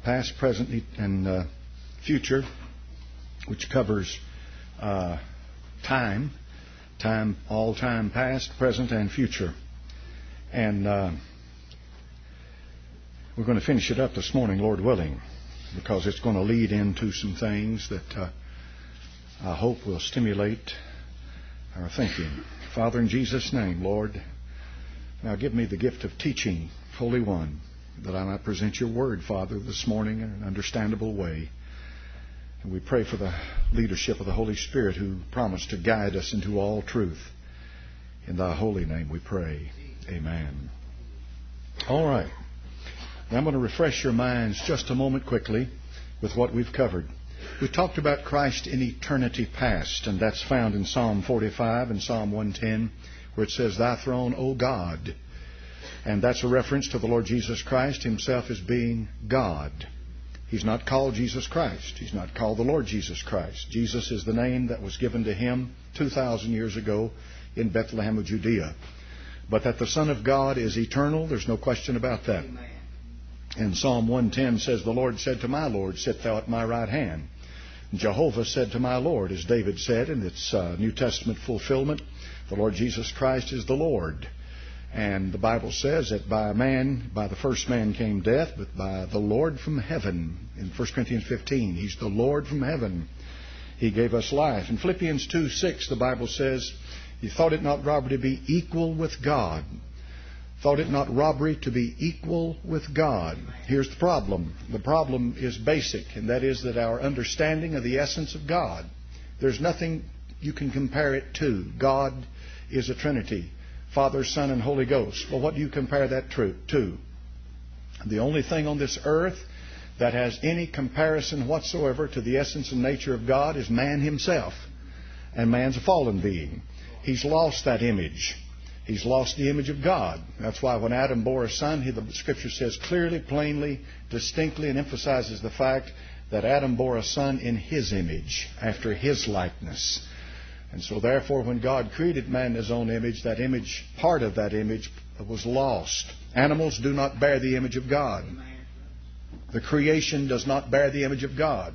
past, present, and future, which covers time, all time past, present, and future. And we're going to finish it up this morning, Lord willing, because it's going to lead into some things that I hope will stimulate our thinking. Father, in Jesus' name, Lord, now give me the gift of teaching, Holy One, that I might present your word, Father, this morning in an understandable way. And we pray for the leadership of the Holy Spirit who promised to guide us into all truth. In thy holy name we pray. Amen. All right. Now I'm going to refresh your minds just a moment quickly with what we've covered. We talked about Christ in eternity past, and that's found in Psalm 45 and Psalm 110, where it says, Thy throne, O God. And that's a reference to the Lord Jesus Christ himself as being God. He's not called Jesus Christ. He's not called the Lord Jesus Christ. Jesus is the name that was given to him 2,000 years ago in Bethlehem of Judea. But that the Son of God is eternal, there's no question about that. Amen. And Psalm 110 says, The Lord said to my Lord, Sit thou at my right hand. Jehovah said to my Lord, as David said in its New Testament fulfillment, the Lord Jesus Christ is the Lord. And the Bible says that by the first man came death, but by the Lord from heaven, in 1 Corinthians 15, He's the Lord from heaven. He gave us life. In Philippians 2:6, the Bible says, He thought it not robbery to be equal with God. Thought it not robbery to be equal with God. Here's the problem. The problem is basic, and that is that our understanding of the essence of God, there's nothing you can compare it to. God is a Trinity. Father, Son, and Holy Ghost. Well, what do you compare that to? The only thing on this earth that has any comparison whatsoever to the essence and nature of God is man himself. And man's a fallen being. He's lost that image. He's lost the image of God. That's why when Adam bore a son, the Scripture says clearly, plainly, distinctly, and emphasizes the fact that Adam bore a son in his image, after his likeness. And so therefore, when God created man in His own image, that image, part of that image, was lost. Animals do not bear the image of God. The creation does not bear the image of God.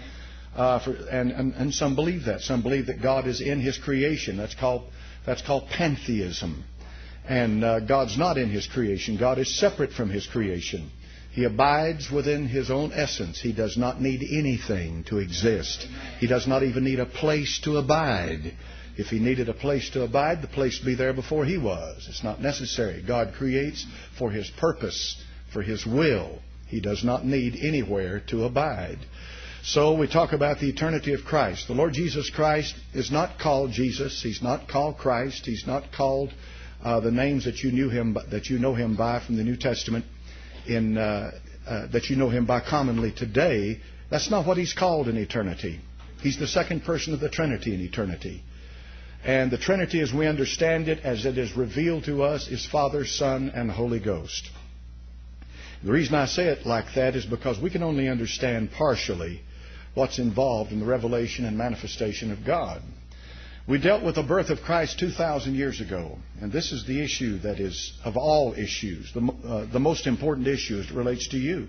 And some believe that. Some believe that God is in His creation. That's called pantheism. And God's not in His creation. God is separate from His creation. He abides within His own essence. He does not need anything to exist. He does not even need a place to abide. If He needed a place to abide, the place would be there before He was. It's not necessary. God creates for His purpose, for His will. He does not need anywhere to abide. So we talk about the eternity of Christ. The Lord Jesus Christ is not called Jesus. He's not called Christ. He's not called the names that you know Him by from the New Testament. That you know Him by commonly today. That's not what He's called in eternity. He's the second person of the Trinity in eternity. And the Trinity, as we understand it, as it is revealed to us, is Father, Son, and Holy Ghost. The reason I say it like that is because we can only understand partially what's involved in the revelation and manifestation of God. We dealt with the birth of Christ 2,000 years ago, and this is the issue that is of all issues, the most important issue as it relates to you.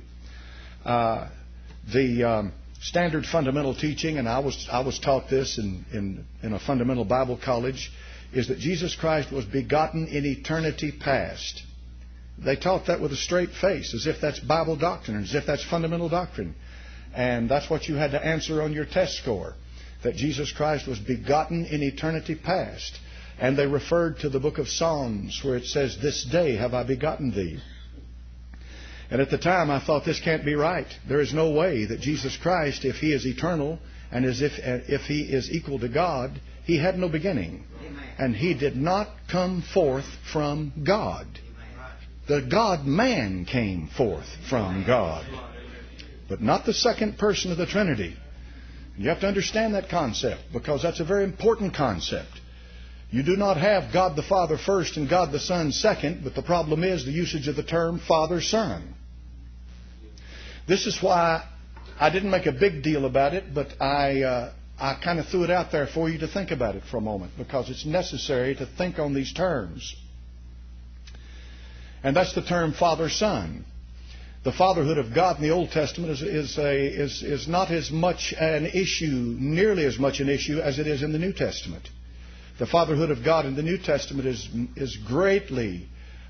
The standard fundamental teaching, and I was taught this in a fundamental Bible college, is that Jesus Christ was begotten in eternity past. They taught that with a straight face, as if that's Bible doctrine, as if that's fundamental doctrine. And that's what you had to answer on your test score, that Jesus Christ was begotten in eternity past. And they referred to the book of Psalms where it says, This day have I begotten thee. And at the time I thought, this can't be right. There is no way that Jesus Christ, if He is eternal and if He is equal to God, He had no beginning. And He did not come forth from God. The God-man came forth from God, but not the second person of the Trinity. You have to understand that concept, because that's a very important concept. You do not have God the Father first and God the Son second, but the problem is the usage of the term Father-Son. This is why I didn't make a big deal about it, but I kind of threw it out there for you to think about it for a moment, because it's necessary to think on these terms. And that's the term Father-Son. The fatherhood of God in the Old Testament is not as much an issue, nearly as much an issue as it is in the New Testament. The fatherhood of God in the New Testament is greatly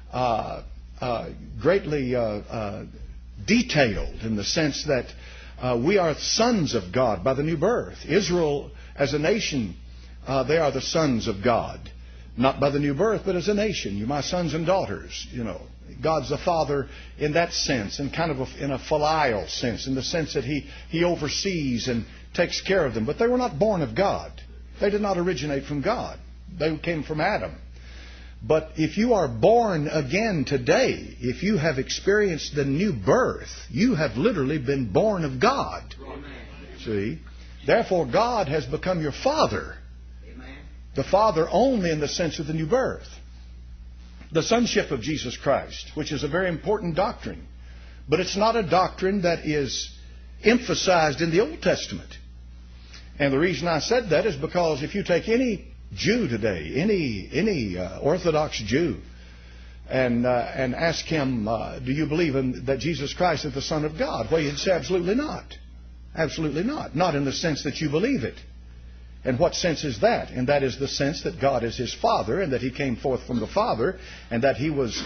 detailed in the sense that we are sons of God by the new birth. Israel, as a nation, they are the sons of God, not by the new birth, but as a nation. You're my sons and daughters. You know, God's the Father in that sense, and kind of in a filial sense, in the sense that He oversees and takes care of them. But they were not born of God. They did not originate from God. They came from Adam. But if you are born again today, if you have experienced the new birth, you have literally been born of God. See? Therefore, God has become your Father. The Father only in the sense of the new birth. The sonship of Jesus Christ, which is a very important doctrine. But it's not a doctrine that is emphasized in the Old Testament. And the reason I said that is because if you take any Jew today, any Orthodox Jew, and ask him, do you believe that Jesus Christ is the Son of God? Well, he'd say absolutely not. Absolutely not. Not in the sense that you believe it. And what sense is that? And that is the sense that God is His Father, and that He came forth from the Father, and that He was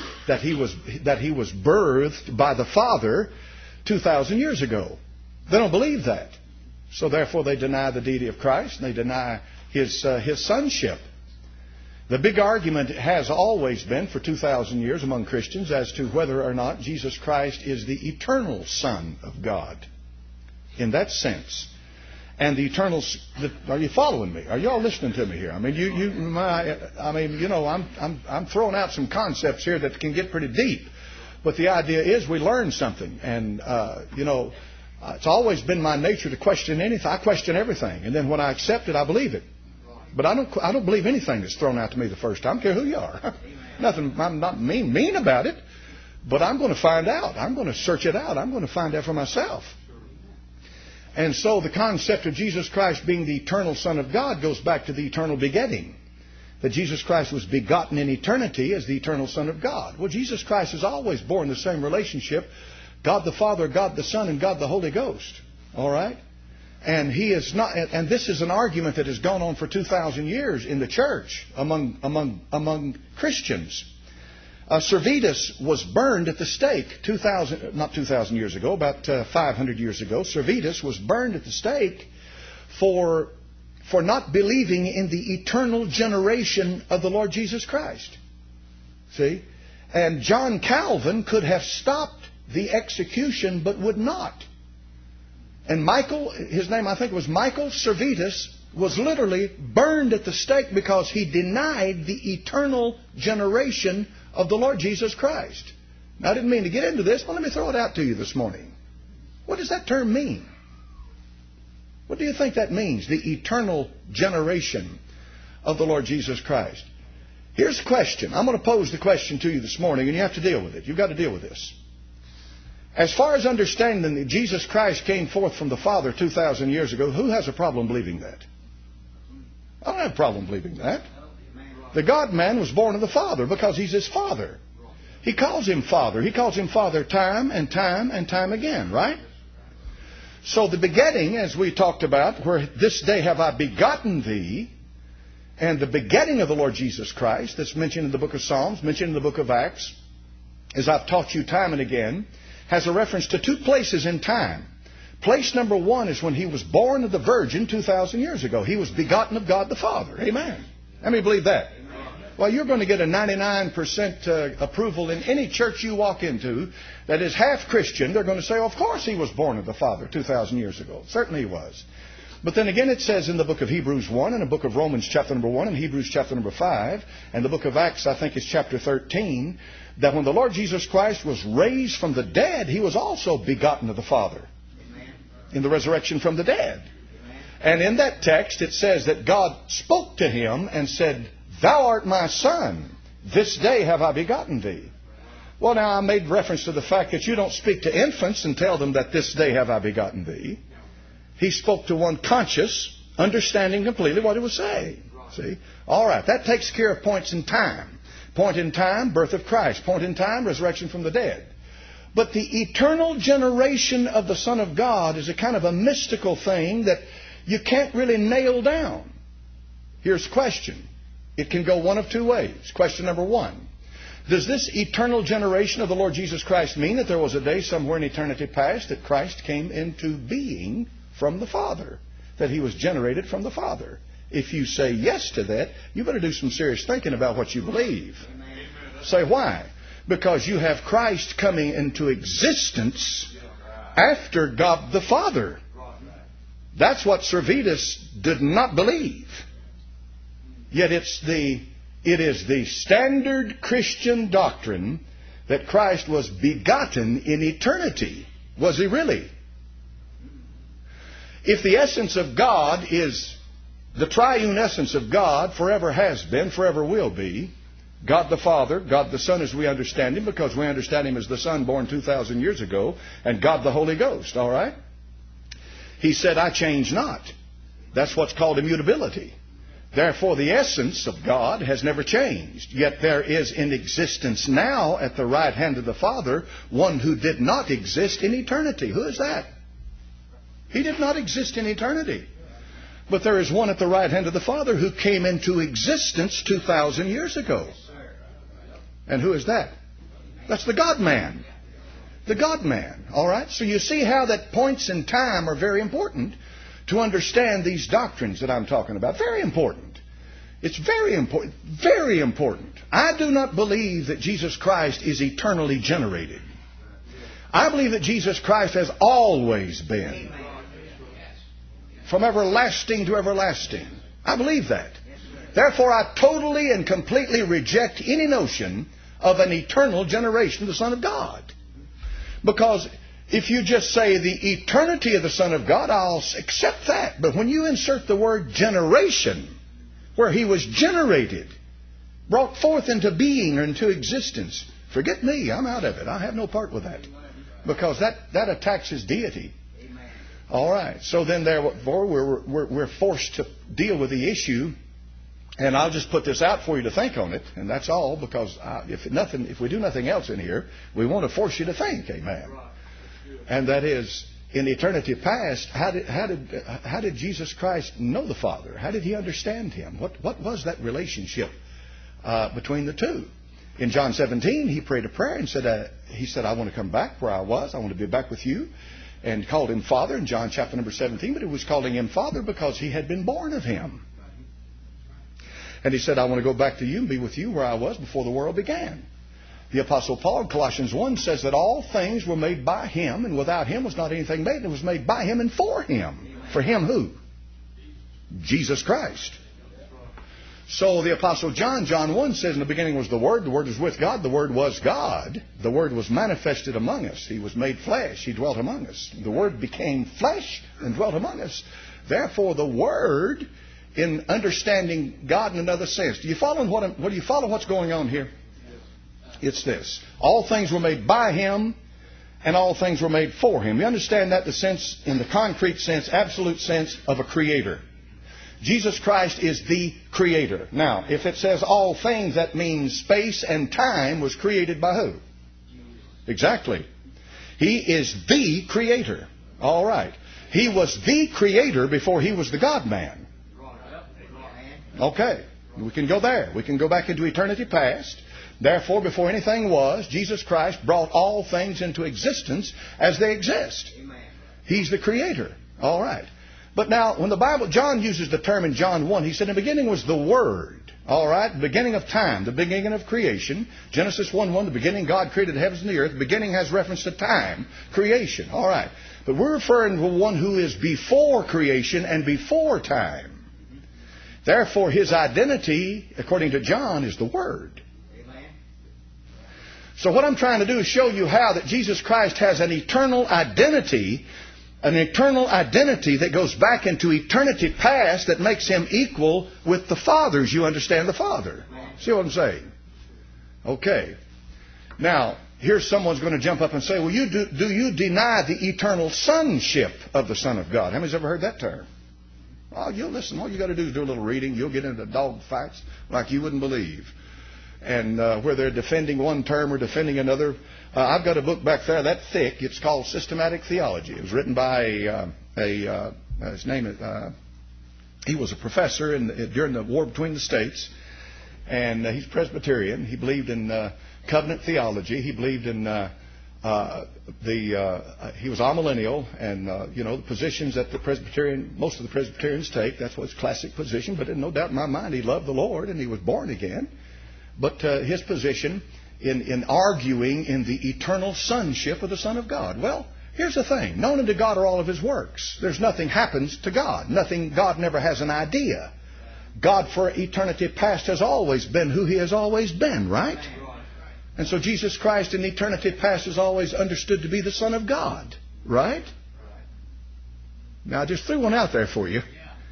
birthed by the Father 2,000 years ago. They don't believe that. So therefore they deny the deity of Christ, and they deny His sonship. The big argument has always been for 2,000 years among Christians as to whether or not Jesus Christ is the eternal Son of God. In that sense. And the eternal... Are you following me? Are you all listening to me here? I mean, I'm throwing out some concepts here that can get pretty deep. But the idea is we learn something. And, it's always been my nature to question anything. I question everything. And then when I accept it, I believe it. But I don't believe anything that's thrown out to me the first time. I don't care who you are. Nothing. I'm not mean about it. But I'm going to find out. I'm going to search it out. I'm going to find out for myself. And so the concept of Jesus Christ being the eternal Son of God goes back to the eternal begetting. That Jesus Christ was begotten in eternity as the eternal Son of God. Well, Jesus Christ has always borne the same relationship. God the Father, God the Son, and God the Holy Ghost. All right? And He is not, and this is an argument that has gone on for 2,000 years in the church among Christians. Servetus was burned at the stake not 2,000 years ago, about 500 years ago. Servetus was burned at the stake for not believing in the eternal generation of the Lord Jesus Christ. See? And John Calvin could have stopped the execution, but would not. And Michael, his name I think was Michael Servetus, was literally burned at the stake because he denied the eternal generation of the Lord Jesus Christ. Now, I didn't mean to get into this, but let me throw it out to you this morning. What does that term mean? What do you think that means, the eternal generation of the Lord Jesus Christ? Here's the question. I'm going to pose the question to you this morning, and you have to deal with it. You've got to deal with this. As far as understanding that Jesus Christ came forth from the Father 2,000 years ago, who has a problem believing that? I don't have a problem believing that. The God-man was born of the Father because He's His Father. He calls Him Father. He calls Him Father time and time and time again, right? So the begetting, as we talked about, where this day have I begotten thee, and the begetting of the Lord Jesus Christ, that's mentioned in the book of Psalms, mentioned in the book of Acts, as I've taught you time and again, has a reference to two places in time. Place number one is when He was born of the Virgin 2,000 years ago. He was begotten of God the Father. Amen. How many believe that? Well, you're going to get a 99% approval in any church you walk into that is half Christian. They're going to say, oh, of course He was born of the Father 2,000 years ago. Certainly He was. But then again, it says in the book of Hebrews 1 and the book of Romans chapter number 1 and Hebrews chapter number 5 and the book of Acts, I think, is chapter 13, that when the Lord Jesus Christ was raised from the dead, He was also begotten of the Father in the resurrection from the dead. And in that text, it says that God spoke to Him and said, Thou art my Son. This day have I begotten thee. Well, now, I made reference to the fact that you don't speak to infants and tell them that this day have I begotten thee. He spoke to one conscious, understanding completely what He was saying. See? All right, that takes care of points in time. Point in time, birth of Christ. Point in time, resurrection from the dead. But the eternal generation of the Son of God is a kind of a mystical thing that you can't really nail down. Here's the question. It can go one of two ways. Question number one. Does this eternal generation of the Lord Jesus Christ mean that there was a day somewhere in eternity past that Christ came into being from the Father? That He was generated from the Father? If you say yes to that, you better do some serious thinking about what you believe. Say why? Because you have Christ coming into existence after God the Father. That's what Servetus did not believe. Yet it is the standard Christian doctrine that Christ was begotten in eternity. Was He really? If the essence of God is the triune essence of God, forever has been, forever will be, God the Father, God the Son as we understand Him, because we understand Him as the Son born 2,000 years ago, and God the Holy Ghost, all right? He said, I change not. That's what's called immutability. Therefore, the essence of God has never changed. Yet there is in existence now at the right hand of the Father one who did not exist in eternity. Who is that? He did not exist in eternity. But there is one at the right hand of the Father who came into existence 2,000 years ago. And who is that? That's the God-man. The God-man. All right? So you see how that points in time are very important to understand these doctrines that I'm talking about. Very important. It's very important. Very important. I do not believe that Jesus Christ is eternally generated. I believe that Jesus Christ has always been. From everlasting to everlasting. I believe that. Therefore, I totally and completely reject any notion of an eternal generation of the Son of God. Because if you just say the eternity of the Son of God, I'll accept that. But when you insert the word generation, where He was generated, brought forth into being or into existence, forget me, I'm out of it. I have no part with that. Because that attacks His deity. All right. So then therefore we're forced to deal with the issue. And I'll just put this out for you to think on it. And that's all, because if we do nothing else in here, we want to force you to think. Amen. And that is, in eternity past, how did Jesus Christ know the Father? How did He understand Him? What was that relationship between the two? In John 17, He prayed a prayer and said, I want to come back where I was. I want to be back with you. And called Him Father in John chapter number 17. But it was calling Him Father because He had been born of Him. And He said, I want to go back to you and be with you where I was before the world began. The Apostle Paul in Colossians 1 says that all things were made by Him, and without Him was not anything made. And it was made by Him and for Him. For Him who? Jesus Christ. So the Apostle John 1 says, in the beginning was the Word was with God, the Word was God, the Word was manifested among us, He was made flesh, He dwelt among us. The Word became flesh and dwelt among us. Therefore the Word, in understanding God in another sense. Do you follow what's going on here? It's this. All things were made by Him, and all things were made for Him. You understand that in the concrete sense, absolute sense of a creator. Jesus Christ is the Creator. Now, if it says all things, that means space and time was created by who? Exactly. He is the Creator. All right. He was the Creator before He was the God-man. Okay. We can go there. We can go back into eternity past. Therefore, before anything was, Jesus Christ brought all things into existence as they exist. He's the Creator. All right. But now, when John uses the term in John 1, he said, in the beginning was the Word. All right? The beginning of time, the beginning of creation. Genesis 1:1, the beginning God created the heavens and the earth. The beginning has reference to time, creation. All right. But we're referring to one who is before creation and before time. Therefore, His identity, according to John, is the Word. So what I'm trying to do is show you how that Jesus Christ has an eternal identity that goes back into eternity past that makes Him equal with the Father, as you understand the Father. See what I'm saying? Okay. Now, here's someone's going to jump up and say, well, do you deny the eternal sonship of the Son of God? How many's ever heard that term? Oh, you'll listen. All you got to do is do a little reading. You'll get into dog fights like you wouldn't believe. and where they're defending one term or defending another. I've got a book back there that thick. It's called Systematic Theology. It was written by his name is, he was a professor during the war between the states, and he's Presbyterian. He believed in covenant theology. He believed in he was amillennial, and the positions that most of the Presbyterians take. That's what's classic position. But no doubt in my mind, he loved the Lord and he was born again. But his position in arguing in the eternal sonship of the Son of God. Well, here's the thing. Known unto God are all of His works. There's nothing happens to God. God never has an idea. God for eternity past has always been who He has always been, right? And so Jesus Christ in eternity past is always understood to be the Son of God, right? Now I just threw one out there for you.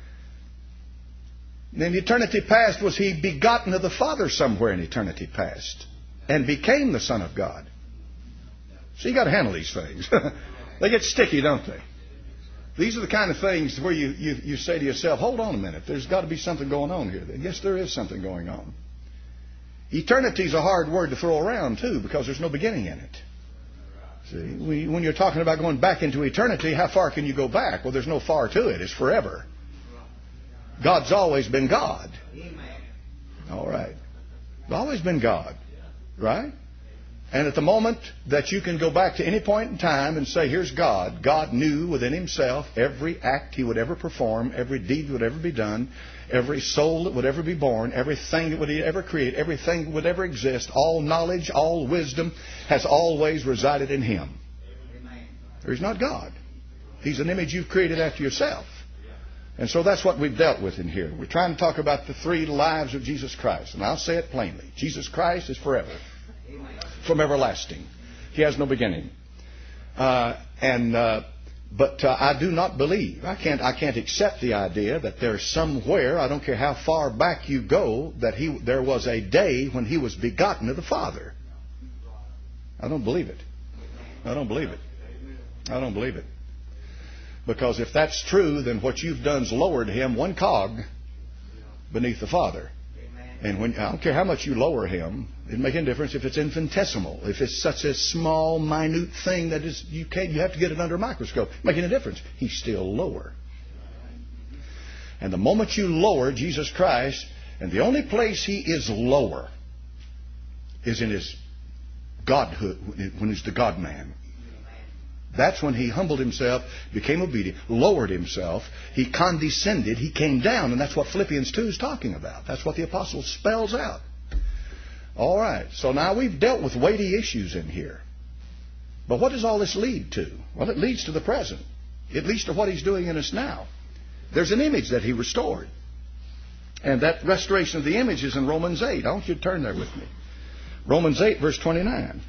In eternity past, was He begotten of the Father somewhere in eternity past and became the Son of God? So you got to handle these things. They get sticky, don't they? These are the kind of things where you say to yourself, hold on a minute, there's got to be something going on here. Yes, there is something going on. Eternity is a hard word to throw around, too, because there's no beginning in it. See, when you're talking about going back into eternity, how far can you go back? Well, there's no far to it. It's forever. God's always been God. All right. Always been God. Right? And at the moment that you can go back to any point in time and say, here's God. God knew within Himself every act He would ever perform, every deed that would ever be done, every soul that would ever be born, everything that would ever create, everything that would ever exist, all knowledge, all wisdom has always resided in Him. Or He's not God. He's an image you've created after yourself. And so that's what we've dealt with in here. We're trying to talk about the three lives of Jesus Christ. And I'll say it plainly. Jesus Christ is forever. From everlasting. He has no beginning. But I do not believe, I can't accept the idea that there's somewhere, I don't care how far back you go, that there was a day when He was begotten of the Father. I don't believe it. I don't believe it. I don't believe it. Because if that's true, then what you've done's lowered Him one cog beneath the Father. And I don't care how much you lower Him, it doesn't make any difference if it's infinitesimal, if it's such a small, minute thing that is you have to get it under a microscope. Make any difference. He's still lower. And the moment you lower Jesus Christ, and the only place He is lower is in His Godhood, when He's the God-man. That's when He humbled Himself, became obedient, lowered Himself. He condescended. He came down. And that's what Philippians 2 is talking about. That's what the apostle spells out. All right. So now we've dealt with weighty issues in here. But what does all this lead to? Well, it leads to the present. It leads to what He's doing in us now. There's an image that He restored. And that restoration of the image is in Romans 8. I want you to turn there with me. Romans 8, verse 29.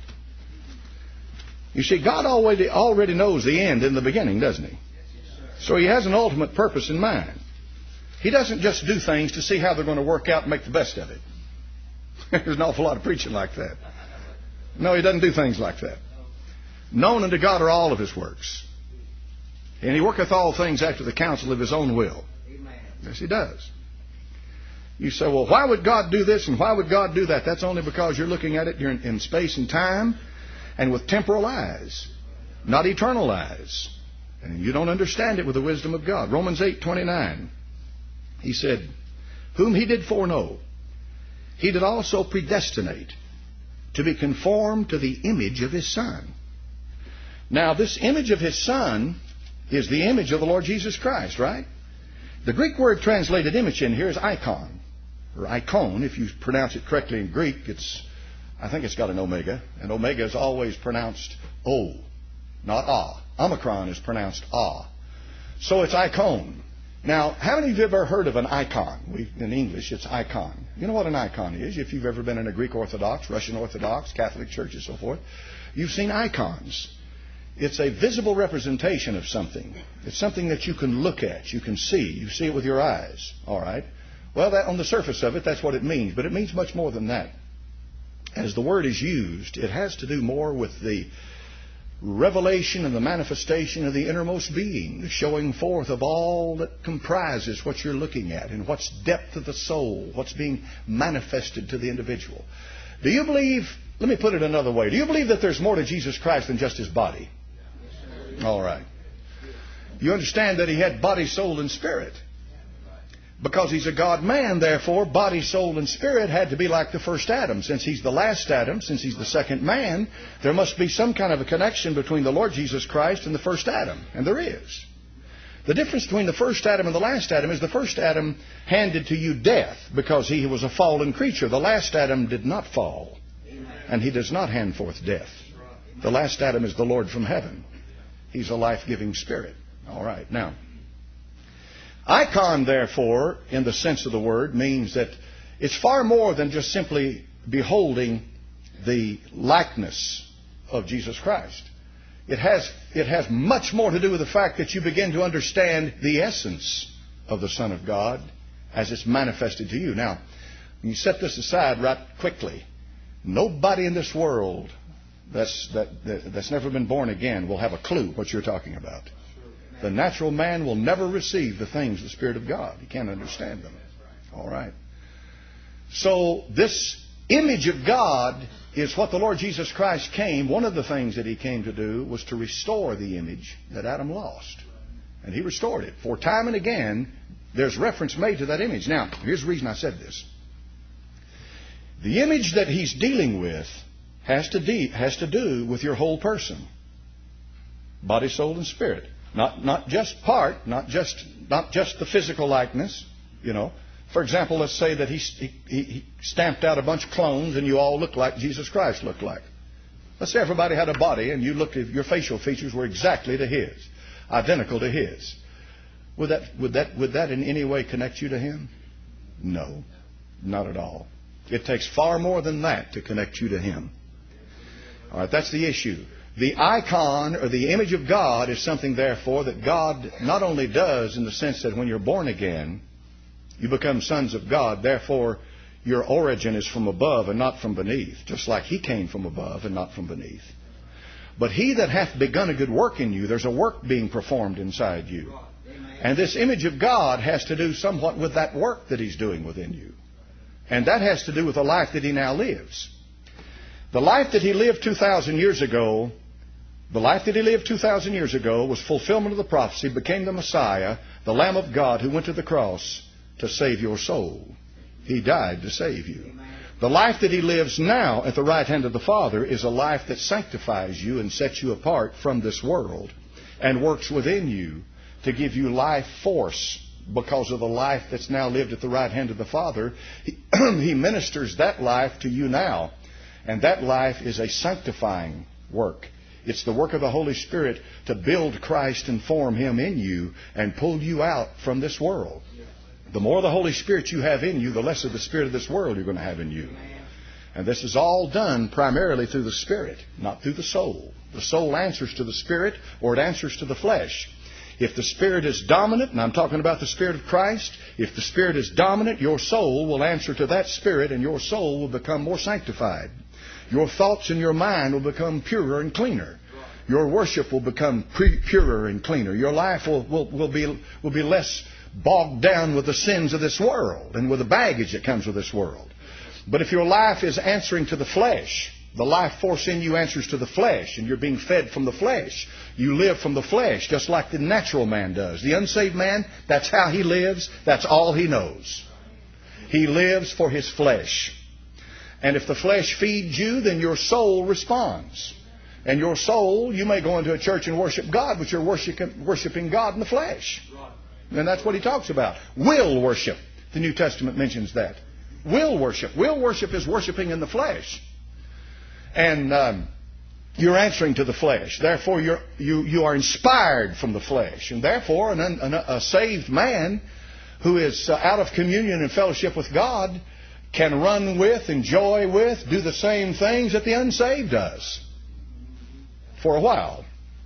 You see, God already knows the end in the beginning, doesn't He? So He has an ultimate purpose in mind. He doesn't just do things to see how they're going to work out and make the best of it. There's an awful lot of preaching like that. No, He doesn't do things like that. Known unto God are all of His works. And He worketh all things after the counsel of His own will. Yes, He does. You say, well, why would God do this and why would God do that? That's only because you're looking at it in space and time. And with temporal eyes, not eternal eyes. And you don't understand it with the wisdom of God. Romans 8:29. He said, whom He did foreknow, He did also predestinate to be conformed to the image of His Son. Now, this image of His Son is the image of the Lord Jesus Christ, right? The Greek word translated image in here is icon, or icon. If you pronounce it correctly in Greek, I think it's got an omega, and omega is always pronounced O, not ah. Omicron is pronounced ah. So it's icon. Now, how many of you have ever heard of an icon? In English, it's icon. You know what an icon is? If you've ever been in a Greek Orthodox, Russian Orthodox, Catholic Church, and so forth, you've seen icons. It's a visible representation of something. It's something that you can look at, you can see. You see it with your eyes. All right? Well, on the surface of it, that's what it means. But it means much more than that. As the word is used, it has to do more with the revelation and the manifestation of the innermost being, the showing forth of all that comprises what you're looking at and what's depth of the soul, what's being manifested to the individual. Do you believe, let me put it another way, do you believe that there's more to Jesus Christ than just His body? All right. You understand that He had body, soul, and spirit. Because He's a God-man, therefore, body, soul, and spirit had to be like the first Adam. Since He's the last Adam, since He's the second man, there must be some kind of a connection between the Lord Jesus Christ and the first Adam. And there is. The difference between the first Adam and the last Adam is the first Adam handed to you death because he was a fallen creature. The last Adam did not fall. And he does not hand forth death. The last Adam is the Lord from heaven. He's a life-giving spirit. All right. Now, icon, therefore, in the sense of the word, means that it's far more than just simply beholding the likeness of Jesus Christ. It has much more to do with the fact that you begin to understand the essence of the Son of God as it's manifested to you. Now, when you set this aside right quickly, nobody in this world that's never been born again will have a clue what you're talking about. The natural man will never receive the things of the Spirit of God. He can't understand them. All right. So this image of God is what the Lord Jesus Christ came. One of the things that He came to do was to restore the image that Adam lost. And He restored it. For time and again, there's reference made to that image. Now, here's the reason I said this. The image that He's dealing with has to do with your whole person. Body, soul, and spirit. Not just part, not just the physical likeness, you know. For example, let's say that he stamped out a bunch of clones and you all look like Jesus Christ looked like. Let's say everybody had a body and you looked at your facial features were exactly to His, identical to His. Would that in any way connect you to Him? No, not at all. It takes far more than that to connect you to Him. All right, that's the issue. The icon or the image of God is something, therefore, that God not only does in the sense that when you're born again, you become sons of God. Therefore, your origin is from above and not from beneath, just like He came from above and not from beneath. But He that hath begun a good work in you, there's a work being performed inside you. And this image of God has to do somewhat with that work that He's doing within you. And that has to do with the life that He now lives. The life that He lived 2,000 years ago, was fulfillment of the prophecy, became the Messiah, the Lamb of God who went to the cross to save your soul. He died to save you. The life that He lives now at the right hand of the Father is a life that sanctifies you and sets you apart from this world and works within you to give you life force because of the life that's now lived at the right hand of the Father. He ministers that life to you now. And that life is a sanctifying work. It's the work of the Holy Spirit to build Christ and form Him in you and pull you out from this world. The more of the Holy Spirit you have in you, the less of the spirit of this world you're going to have in you. And this is all done primarily through the Spirit, not through the soul. The soul answers to the Spirit or it answers to the flesh. If the Spirit is dominant, and I'm talking about the Spirit of Christ, if the Spirit is dominant, your soul will answer to that Spirit and your soul will become more sanctified. Your thoughts and your mind will become purer and cleaner. Your worship will become purer and cleaner. Your life will be less bogged down with the sins of this world and with the baggage that comes with this world. But if your life is answering to the flesh, the life force in you answers to the flesh, and you're being fed from the flesh. You live from the flesh, just like the natural man does. The unsaved man, that's how he lives. That's all he knows. He lives for his flesh. And if the flesh feeds you, then your soul responds. And your soul, you may go into a church and worship God, but you're worshiping God in the flesh. And that's what he talks about. Will worship. The New Testament mentions that. Will worship. Will worship is worshiping in the flesh. And you're answering to the flesh. Therefore, you are inspired from the flesh. And therefore, a saved man who is out of communion and fellowship with God can run with, enjoy with, do the same things that the unsaved does. For a while.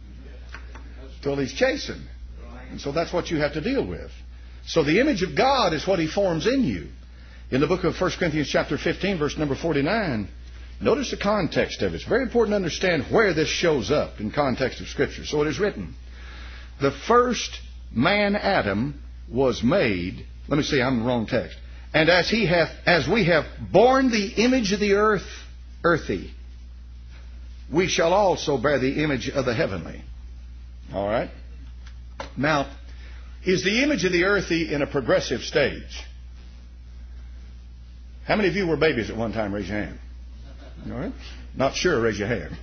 Till he's chastened. And so that's what you have to deal with. So the image of God is what He forms in you. In the book of 1 Corinthians chapter 15, verse number 49, notice the context of it. It's very important to understand where this shows up in context of Scripture. So it is written, the first man, Adam, was made, let me see, I'm in the wrong text. And as we have borne the image of the earth earthy, we shall also bear the image of the heavenly. All right? Now, is the image of the earthy in a progressive stage? How many of you were babies at one time? Raise your hand. All right? Not sure, raise your hand.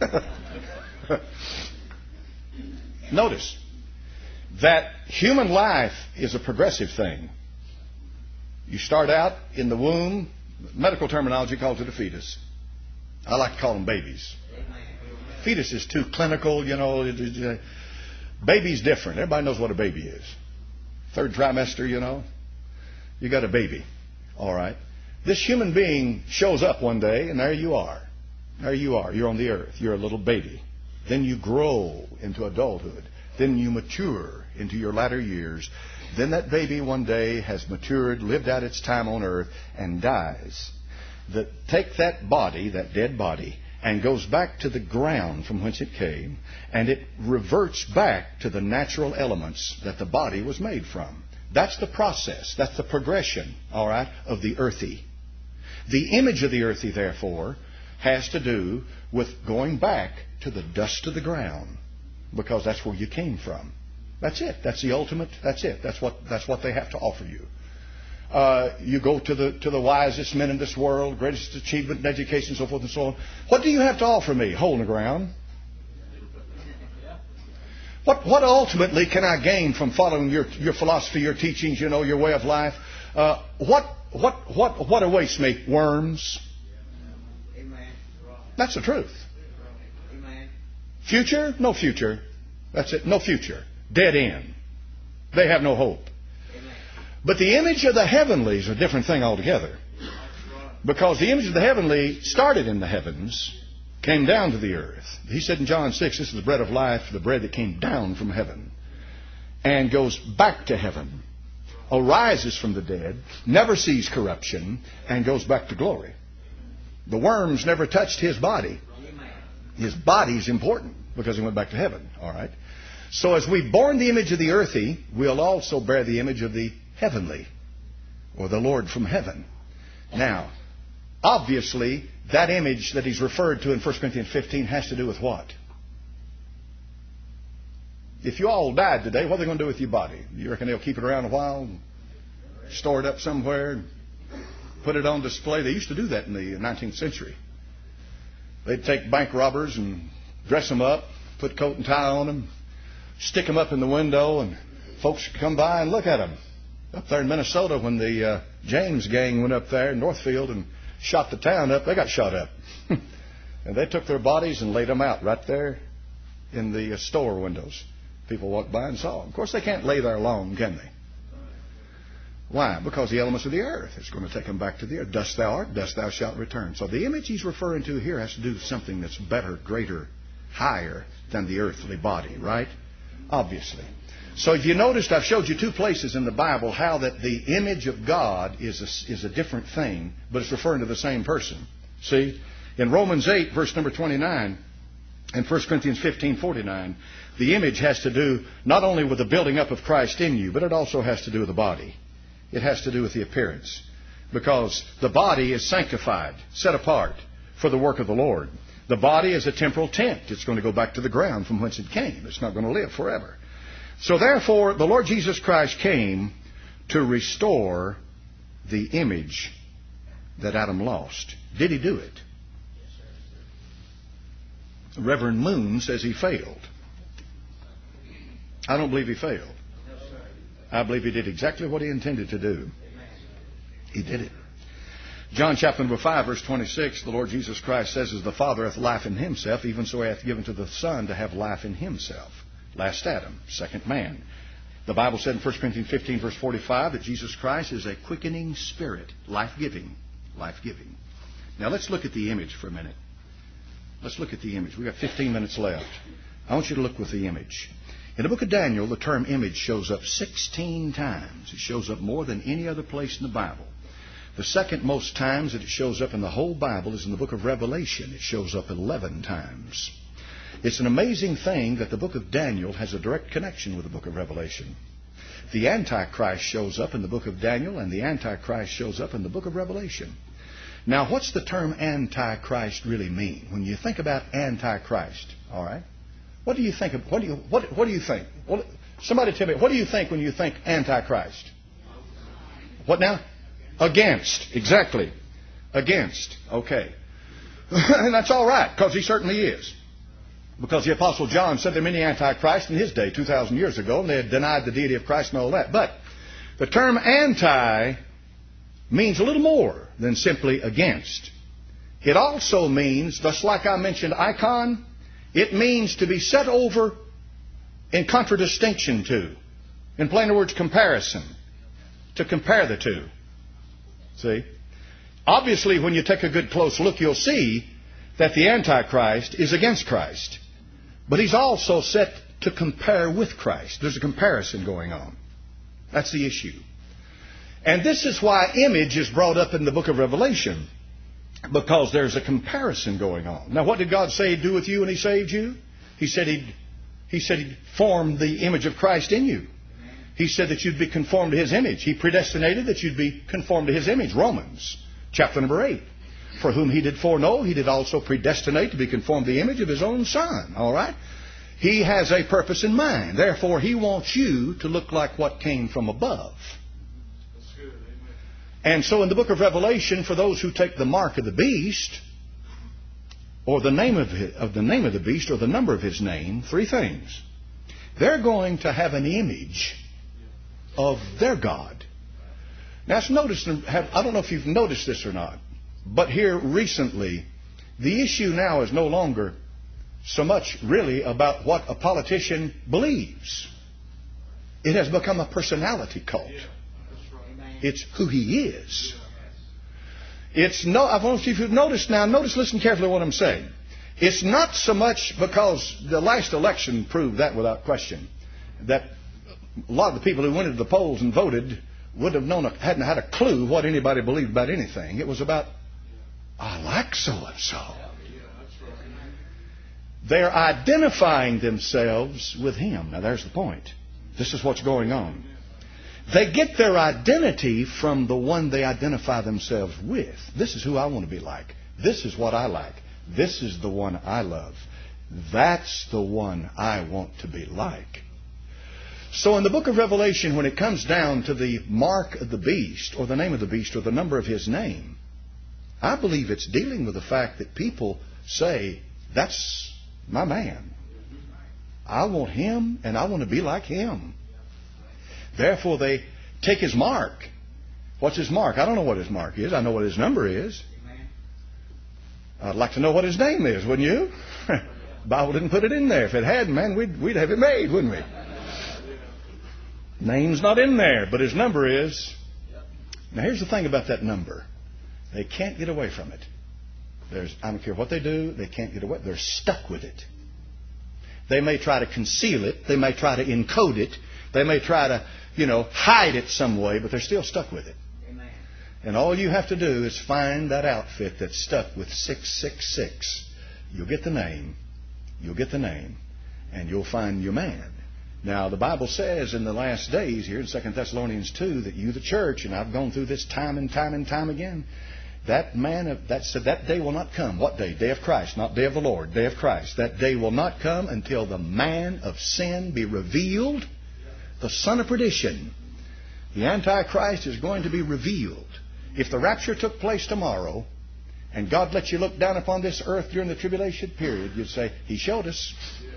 Notice that human life is a progressive thing. You start out in the womb. Medical terminology calls it a fetus. I like to call them babies. Fetus is too clinical, you know. Baby's different. Everybody knows what a baby is. Third trimester, you know. You got a baby. All right. This human being shows up one day, and there you are. There you are. You're on the earth. You're a little baby. Then you grow into adulthood. Then you mature into your latter years. Then that baby one day has matured, lived out its time on earth, and dies. Take that body, that dead body, and goes back to the ground from whence it came, and it reverts back to the natural elements that the body was made from. That's the process. That's the progression, all right, of the earthy. The image of the earthy, therefore, has to do with going back to the dust of the ground, because that's where you came from. That's it. That's the ultimate. That's it. That's what they have to offer you. You go to the wisest men in this world, greatest achievement in education, so forth and so on. What do you have to offer me? Hole in the ground. What ultimately can I gain from following your philosophy, your teachings, your way of life? What awaits me? Worms. That's the truth. Future? No future. That's it. No future. Dead end. They have no hope. But the image of the heavenly is a different thing altogether. Because the image of the heavenly started in the heavens, came down to the earth. He said in John 6, this is the bread of life, the bread that came down from heaven, and goes back to heaven, arises from the dead, never sees corruption, and goes back to glory. The worms never touched his body. His body is important because he went back to heaven. All right. So as we've borne the image of the earthy, we'll also bear the image of the heavenly, or the Lord from heaven. Now, obviously, that image that he's referred to in 1 Corinthians 15 has to do with what? If you all died today, what are they going to do with your body? You reckon they'll keep it around a while, store it up somewhere, put it on display? They used to do that in the 19th century. They'd take bank robbers and dress them up, put coat and tie on them, stick them up in the window, and folks could come by and look at them. Up there in Minnesota, when the James gang went up there in Northfield and shot the town up, they got shot up. And they took their bodies and laid them out right there in the store windows. People walked by and saw them. Of course, they can't lay there long, can they? Why? Because the elements of the earth is going to take them back to the earth. Dust thou art, dust thou shalt return. So the image he's referring to here has to do with something that's better, greater, higher than the earthly body, right? Obviously. So if you noticed, I've showed you two places in the Bible how that the image of God is a different thing, but it's referring to the same person. See? In Romans 8, verse number 29, and 1 Corinthians 15:49, the image has to do not only with the building up of Christ in you, but it also has to do with the body. It has to do with the appearance. Because the body is sanctified, set apart for the work of the Lord. The body is a temporal tent. It's going to go back to the ground from whence it came. It's not going to live forever. So therefore, the Lord Jesus Christ came to restore the image that Adam lost. Did he do it? Reverend Moon says he failed. I don't believe he failed. I believe he did exactly what he intended to do. He did it. John chapter number 5, verse 26, the Lord Jesus Christ says, as the Father hath life in himself, even so he hath given to the Son to have life in himself. Last Adam, second man. The Bible said in 1 Corinthians 15, verse 45, that Jesus Christ is a quickening spirit, life-giving. Life-giving. Now let's look at the image for a minute. Let's look at the image. We've got 15 minutes left. I want you to look with the image. In the book of Daniel, the term image shows up 16 times. It shows up more than any other place in the Bible. The second most times that it shows up in the whole Bible is in the book of Revelation. It shows up 11 times. It's an amazing thing that the book of Daniel has a direct connection with the book of Revelation. The Antichrist shows up in the book of Daniel, and the Antichrist shows up in the book of Revelation. Now, what's the term Antichrist really mean? When you think about Antichrist, all right, what do you think of? What do you think? Somebody tell me, what do you think when you think Antichrist? What now? Against. Exactly. Against. Okay. And that's all right, because he certainly is. Because the Apostle John said there are many antichrists in his day, 2,000 years ago, and they had denied the deity of Christ and all that. But the term anti means a little more than simply against. It also means, just like I mentioned icon, it means to be set over in contradistinction to. In plain words, comparison. To compare the two. See? Obviously, when you take a good close look, you'll see that the Antichrist is against Christ. But he's also set to compare with Christ. There's a comparison going on. That's the issue. And this is why image is brought up in the book of Revelation. Because there's a comparison going on. Now, what did God say He'd do with you when He saved you? He said He'd form the image of Christ in you. He said that you'd be conformed to His image. He predestinated that you'd be conformed to His image. Romans chapter number 8. For whom He did foreknow, He did also predestinate to be conformed to the image of His own Son. All right? He has a purpose in mind. Therefore, He wants you to look like what came from above. And so in the book of Revelation, for those who take the mark of the beast, or the name of the beast, or the number of his name, three things. They're going to have an image of their God. Now, notice, I don't know if you've noticed this or not, but here recently, the issue now is no longer so much really about what a politician believes. It has become a personality cult. It's who he is. It's no. I want you to notice now. Listen carefully what I'm saying. It's not so much because the last election proved that without question, that a lot of the people who went into the polls and voted wouldn't have known, hadn't had a clue what anybody believed about anything. It was about, I like so and so. They're identifying themselves with him. Now there's the point. This is what's going on. They get their identity from the one they identify themselves with. This is who I want to be like. This is what I like. This is the one I love. That's the one I want to be like. So in the book of Revelation, when it comes down to the mark of the beast, or the name of the beast, or the number of his name, I believe it's dealing with the fact that people say, that's my man. I want him, and I want to be like him. Therefore, they take his mark. What's his mark? I don't know what his mark is. I know what his number is. I'd like to know what his name is, wouldn't you? The Bible didn't put it in there. If it had, man, we'd have it made, wouldn't we? Name's not in there, but his number is. Now, here's the thing about that number. They can't get away from it. I don't care what they do, they can't get away. They're stuck with it. They may try to conceal it. They may try to encode it. They may try to, hide it some way, but they're still stuck with it. Amen. And all you have to do is find that outfit that's stuck with 666. You'll get the name. You'll get the name. And you'll find your man. Now, the Bible says in the last days here in 2 Thessalonians 2 that you, the church, and I've gone through this time and time and time again, that day will not come. What day? Day of Christ, not day of the Lord. Day of Christ. That day will not come until the man of sin be revealed, the son of perdition. The Antichrist is going to be revealed. If the rapture took place tomorrow, and God let you look down upon this earth during the tribulation period, you'd say, He showed us.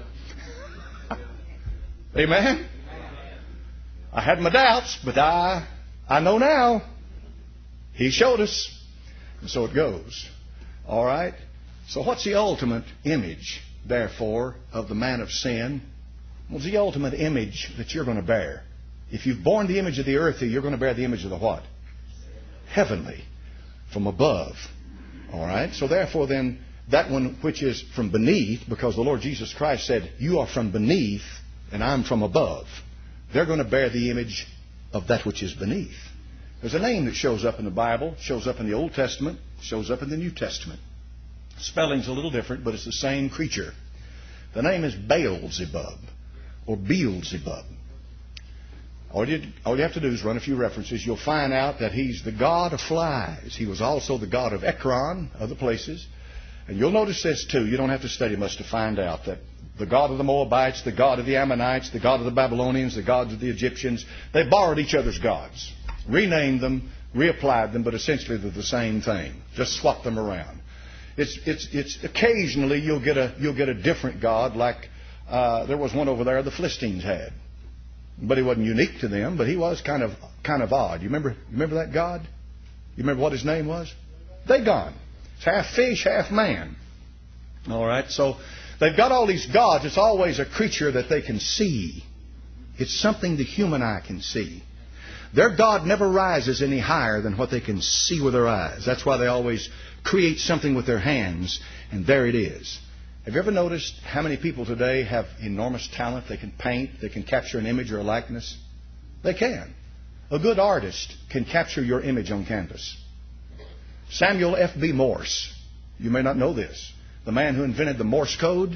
Amen? I had my doubts, but I know now. He showed us. And so it goes. All right? So what's the ultimate image, therefore, of the man of sin? What's the ultimate image that you're going to bear? If you've borne the image of the earthly, you're going to bear the image of the what? Heavenly. From above. All right? So therefore then, that one which is from beneath, because the Lord Jesus Christ said, you are from beneath and I'm from above. They're going to bear the image of that which is beneath. There's a name that shows up in the Bible, shows up in the Old Testament, shows up in the New Testament. Spelling's a little different, but it's the same creature. The name is Beelzebub, or Beelzebub. All you have to do is run a few references. You'll find out that he's the god of flies. He was also the god of Ekron, other places. And you'll notice this too. You don't have to study much to find out that the god of the Moabites, the god of the Ammonites, the god of the Babylonians, the gods of the Egyptians, they borrowed each other's gods, renamed them, reapplied them, but essentially they're the same thing. Just swap them around. It's occasionally you'll get a different god, like there was one over there the Philistines had. But he wasn't unique to them, but he was kind of odd. You remember that god? You remember what his name was? Dagon. It's half fish, half man. All right, so they've got all these gods. It's always a creature that they can see. It's something the human eye can see. Their God never rises any higher than what they can see with their eyes. That's why they always create something with their hands, and there it is. Have you ever noticed how many people today have enormous talent? They can paint, they can capture an image or a likeness. They can. A good artist can capture your image on canvas. Samuel F.B. Morse, you may not know this, the man who invented the Morse code.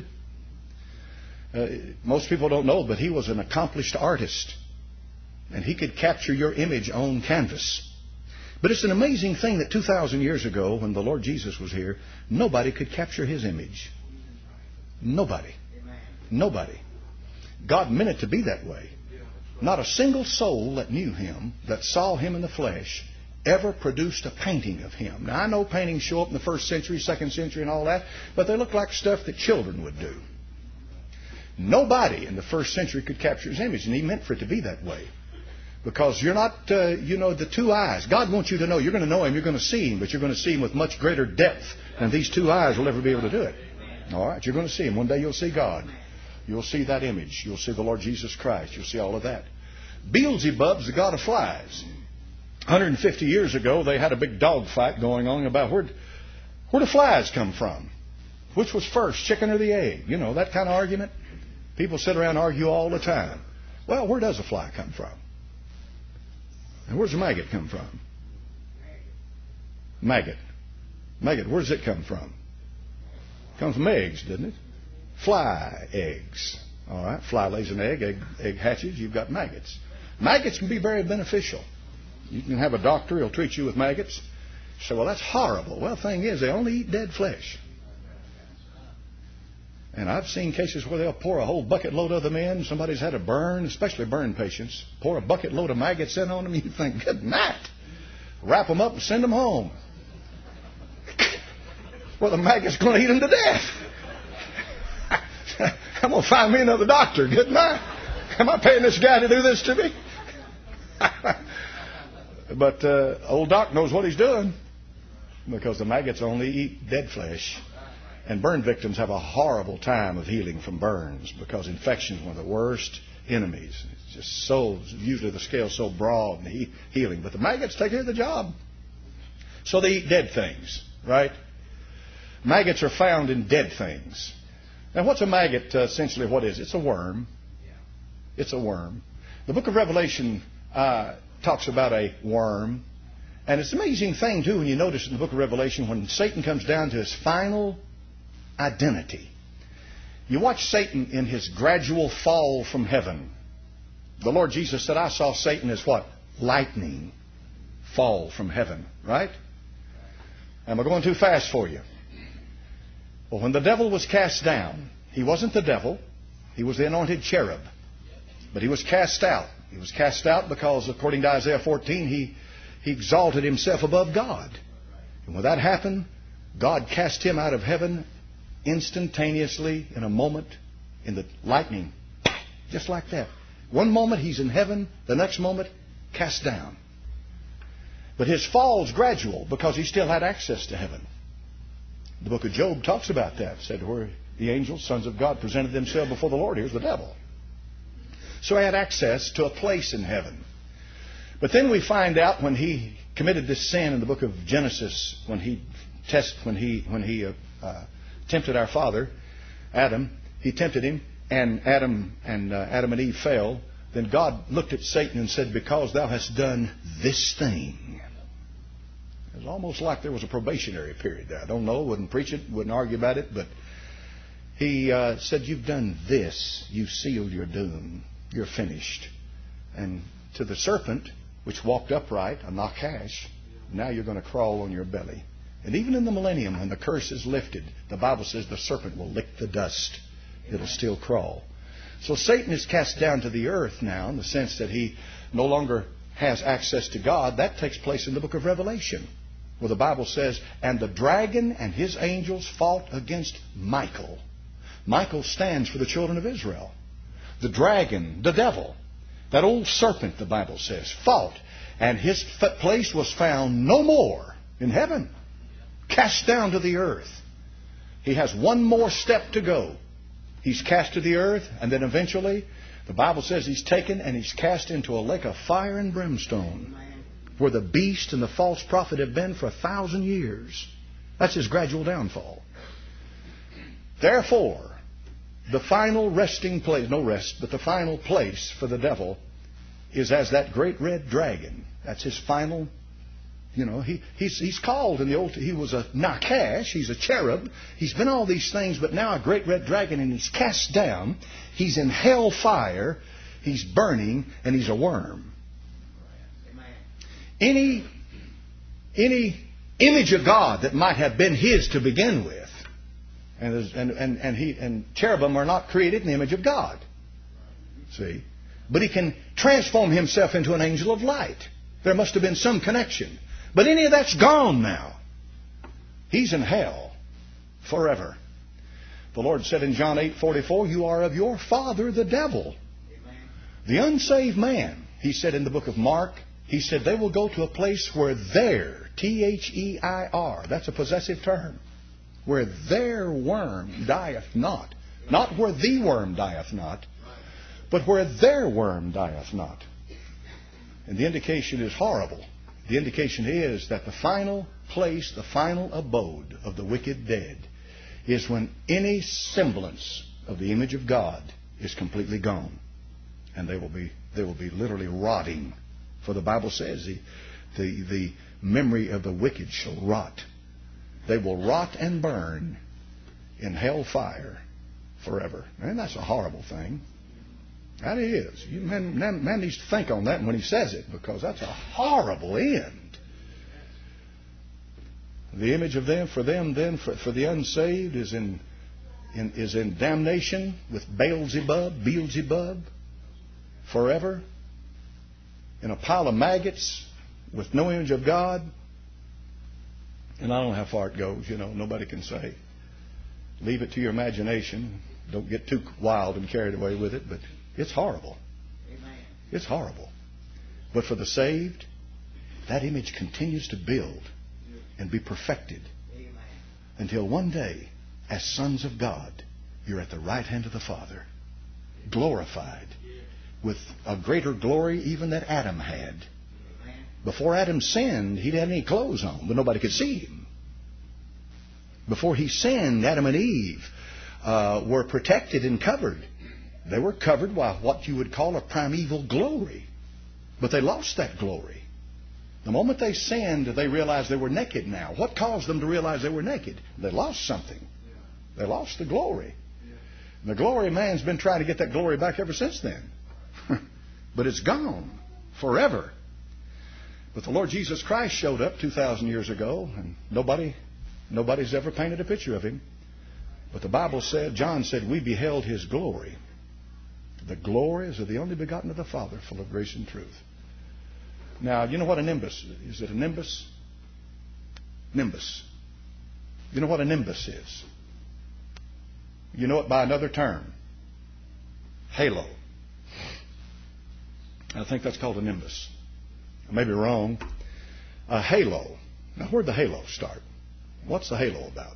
Most people don't know, but he was an accomplished artist. And he could capture your image on canvas. But it's an amazing thing that 2,000 years ago, when the Lord Jesus was here, nobody could capture his image. Nobody. Nobody. God meant it to be that way. Not a single soul that knew him, that saw him in the flesh, ever produced a painting of him. Now, I know paintings show up in the 1st century, 2nd century, and all that, but they look like stuff that children would do. Nobody in the 1st century could capture his image, and he meant for it to be that way. Because you're not, the two eyes. God wants you to know. You're going to know him, you're going to see him, but you're going to see him with much greater depth than these two eyes will ever be able to do it. All right, you're going to see him. One day you'll see God. You'll see that image. You'll see the Lord Jesus Christ. You'll see all of that. Beelzebub's the god of flies. 150 years ago, they had a big dog fight going on about where do flies come from? Which was first, chicken or the egg? You know, that kind of argument. People sit around and argue all the time. Well, where does a fly come from? And where's the maggot come from? Maggot. Maggot, where does it come from? It comes from eggs, doesn't it? Fly eggs. All right, fly lays an egg, egg hatches, you've got maggots. Maggots can be very beneficial. You can have a doctor, he'll treat you with maggots. You say, well, that's horrible. Well, the thing is, they only eat dead flesh. And I've seen cases where they'll pour a whole bucket load of them in. Somebody's had a burn, especially burn patients. Pour a bucket load of maggots in on them. You think, good night. Wrap them up and send them home. Well, the maggot's going to eat them to death. I'm going to find me another doctor. Good night. Am I paying this guy to do this to me? But old Doc knows what he's doing, because the maggots only eat dead flesh. And burn victims have a horrible time of healing from burns, because infection is one of the worst enemies. It's just so, usually the scale's so broad in healing. But the maggots take care of the job. So they eat dead things, right? Maggots are found in dead things. Now, what's a maggot? Essentially, what is it? It's a worm. It's a worm. The book of Revelation talks about a worm. And it's an amazing thing, too, when you notice in the book of Revelation, when Satan comes down to his final identity. You watch Satan in his gradual fall from heaven. The Lord Jesus said, I saw Satan as what? Lightning fall from heaven. Right? Am I going too fast for you? Well, when the devil was cast down, he wasn't the devil. He was the anointed cherub. But he was cast out. He was cast out because, according to Isaiah 14, he exalted himself above God. And when that happened, God cast him out of heaven instantaneously, in a moment, in the lightning. Just like that. One moment he's in heaven, the next moment cast down. But his fall's gradual, because he still had access to heaven. The book of Job talks about that. It said where the angels, sons of God, presented themselves before the Lord. Here's the devil. So he had access to a place in heaven. But then we find out when he committed this sin in the book of Genesis, when he tempted our father, Adam. He tempted him, and Adam and Eve fell. Then God looked at Satan and said, because thou hast done this thing. It was almost like there was a probationary period there. I don't know, wouldn't preach it, wouldn't argue about it, but he said, you've done this. You've sealed your doom. You're finished. And to the serpent, which walked upright, a Nakash. Now you're going to crawl on your belly. And even in the millennium, when the curse is lifted, the Bible says the serpent will lick the dust. It'll still crawl. So Satan is cast down to the earth now in the sense that he no longer has access to God. That takes place in the book of Revelation, where the Bible says, and the dragon and his angels fought against Michael. Michael stands for the children of Israel. The dragon, the devil, that old serpent, the Bible says, fought, and his place was found no more in heaven. Cast down to the earth. He has one more step to go. He's cast to the earth, and then eventually, the Bible says he's taken and he's cast into a lake of fire and brimstone, where the beast and the false prophet have been for 1,000 years. That's his gradual downfall. Therefore, the final resting place, no rest, but the final place for the devil is as that great red dragon. That's his final. He's called in the old. He was a Nakash. He's a cherub. He's been all these things, but now a great red dragon, and he's cast down. He's in hell fire. He's burning, and he's a worm. Any image of God that might have been his to begin with, and cherubim are not created in the image of God. See, but he can transform himself into an angel of light. There must have been some connection. But any of that's gone now. He's in hell forever. The Lord said in John 8:44, you are of your father the devil. Amen. The unsaved man, he said in the book of Mark, he said they will go to a place where their, T-H-E-I-R, that's a possessive term, where their worm dieth not. Not where the worm dieth not, but where their worm dieth not. And the indication is horrible. The indication is that the final place, the final abode of the wicked dead is when any semblance of the image of God is completely gone. And they will be literally rotting. For the Bible says the memory of the wicked shall rot. They will rot and burn in hell fire forever. And that's a horrible thing. That is. Man needs to think on that when he says it, because that's a horrible end. The image of them, for the unsaved, is in damnation with Beelzebub, forever, in a pile of maggots with no image of God. And I don't know how far it goes. Nobody can say. Leave it to your imagination. Don't get too wild and carried away with it, but it's horrible. Amen. It's horrible. But for the saved, that image continues to build and be perfected. Amen. Until one day, as sons of God, you're at the right hand of the Father, glorified with a greater glory even that Adam had. Amen. Before Adam sinned, he didn't have any clothes on, but nobody could see him. Before he sinned, Adam and Eve were protected and covered. They were covered by what you would call a primeval glory. But they lost that glory. The moment they sinned, they realized they were naked now. What caused them to realize they were naked? They lost something. They lost the glory. And the glory of man's been trying to get that glory back ever since then. But it's gone forever. But the Lord Jesus Christ showed up 2,000 years ago, and nobody's ever painted a picture of him. But the Bible said, John said, we beheld his glory. The glory is of the only begotten of the Father, full of grace and truth. Now, you know what a nimbus is? Is it a nimbus? Nimbus. You know what a nimbus is? You know it by another term. Halo. I think that's called a nimbus. I may be wrong. A halo. Now, where'd the halo start? What's the halo about?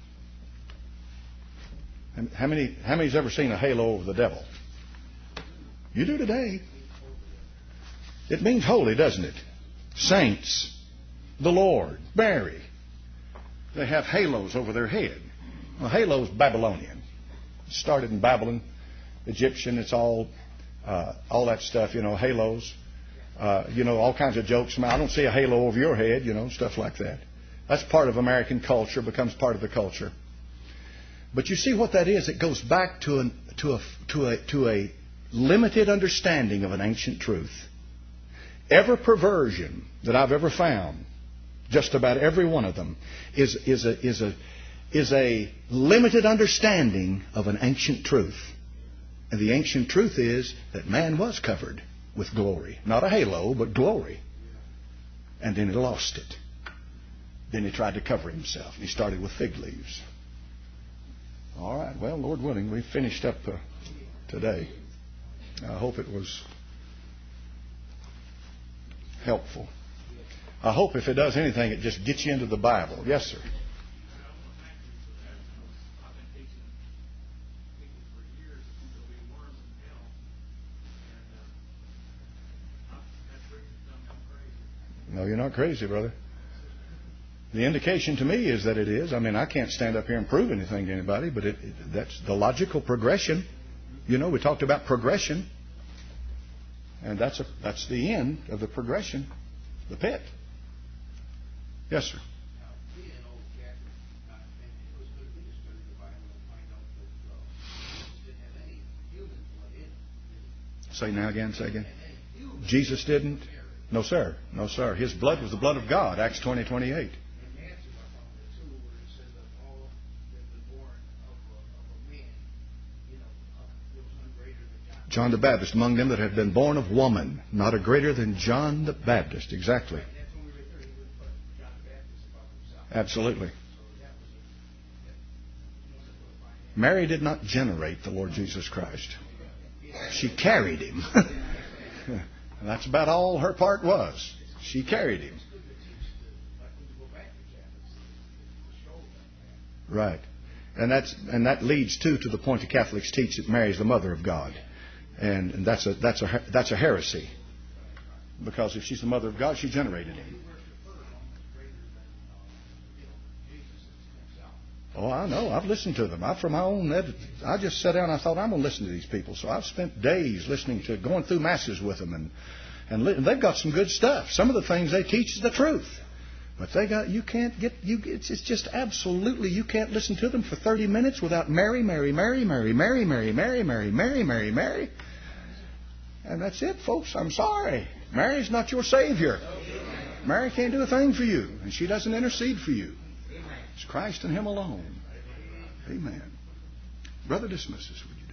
How many's ever seen a halo over the devil? You do today. It means holy, doesn't it? Saints, the Lord, Mary. They have halos over their head. Well, halo's Babylonian. It started in Babylon, Egyptian. It's all that stuff, halos. All kinds of jokes. I don't see a halo over your head, stuff like that. That's part of American culture, becomes part of the culture. But you see what that is? It goes back to a limited understanding of an ancient truth. Every perversion that I've ever found, just about every one of them, is a limited understanding of an ancient truth. And the ancient truth is that man was covered with glory. Not a halo, but glory. And then he lost it. Then he tried to cover himself. He started with fig leaves. All right. Well, Lord willing, we finished up today. I hope it was helpful. I hope if it does anything, it just gets you into the Bible. Yes, sir. No, you're not crazy, brother. The indication to me is that it is. I mean, I can't stand up here and prove anything to anybody, but that's the logical progression. You know, we talked about progression. And that's the end of the progression, the pit. Yes, sir. Say now again, say again. Jesus didn't? No, sir. No, sir. His blood was the blood of God, Acts 20:28. John the Baptist, among them that have been born of woman, not a greater than John the Baptist. Exactly. Absolutely. Mary did not generate the Lord Jesus Christ. She carried him. That's about all her part was. She carried him. Right. And that leads to the point the Catholics teach that Mary is the mother of God. And that's a heresy. Because if she's the mother of God, she generated him. Oh, I know. I've listened to them. I just sat down and I thought, I'm going to listen to these people. So I've spent days going through masses with them. And they've got some good stuff. Some of the things they teach is the truth. But it's just absolutely, you can't listen to them for 30 minutes without Mary, Mary, Mary, Mary, Mary, Mary, Mary, Mary, Mary, Mary, Mary. And that's it, folks. I'm sorry. Mary's not your Savior. Mary can't do a thing for you. And she doesn't intercede for you. It's Christ and Him alone. Amen. Brother, dismiss us, would you?